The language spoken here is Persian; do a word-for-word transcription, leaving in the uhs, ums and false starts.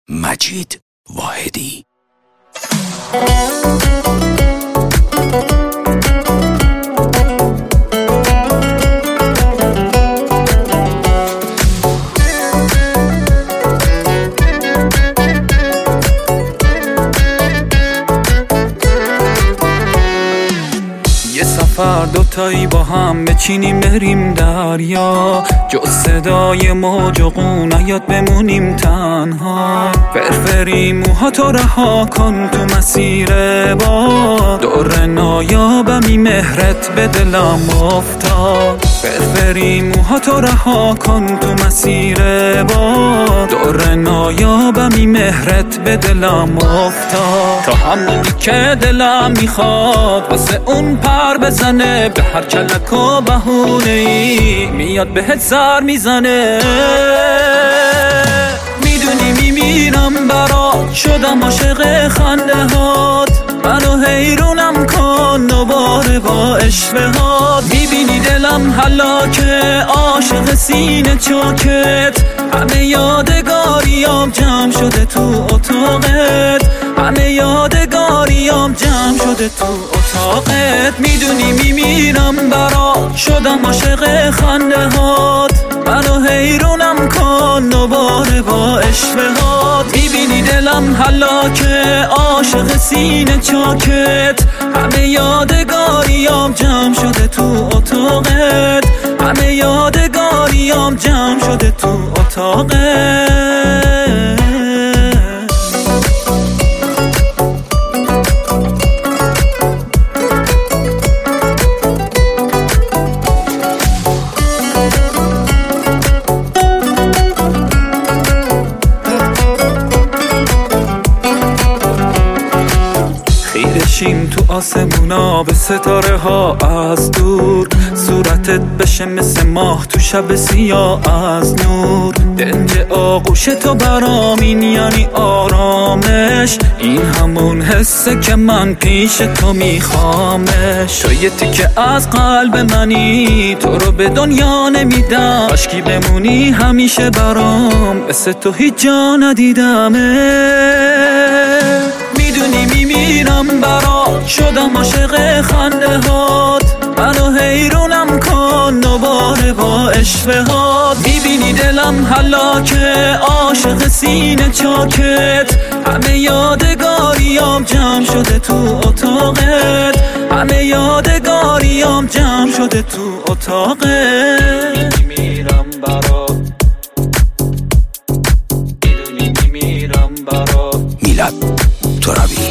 مجید واحدی. یه سفر دوتایی با هم بچینیم بریم دریا، جز صدای موج و قون نیاد بمونیم تنها. فرفری موهاتو رها کن تو مسیر با دور نایابمی مهرت به دلم افتاد. فرفری موهاتو رها کن تو مسیر با دور نایابمی مهرت به دلم افتاد. تا همونی که دلم میخواد واسه اون پر بزنه، به هر کلک و بهونه‌ای میاد بهت سر میزنه. میدونی میمیرم برات، شدم عاشق خنده هات، منو حیرونم کن دوباره با اشوهات. میبینی دلم هلاکه، عاشق سینه چاکت، همه یادگاریام جمع شده تو اتاقت، همه یادگاریام جمع شده تو اتاقت. میدونی میمیرم برات، شدم عاشق خنده هات، منو حیرونم کن دوباره با اشوهات. میبینی دلم هلاکه، عاشق سینه چاکت، همه یادگاریام جمع شده تو اتاقت، همه یادگاریام جمع شده تو اتاقت. خیرشیم تو آسمونا به ستاره ها از دور، صورتت بشه مثل ماه تو شب سیاه از نور. دنج آغوش تو برام این یعنی آرامش، این همون حسه که من پیش تو میخوامش. تو یه تیکه از قلب منی، تو رو به دنیا نمیدم، عشقی بمونی همیشه برام، مثل تو هیچ جا ندیدمه. میدونی میمیرم برات، شدم عاشق خنده هات، منو حیرونم کن دوباره با اشوهات. میبینی دلم هلاکه، عاشق سینه چاکت، همه یادگاریام جمع شده تو اتاقت، همه یادگاریام جمع شده تو اتاقت. میمیرم برات، میدونی میمیرم برات. میلاد ترابی.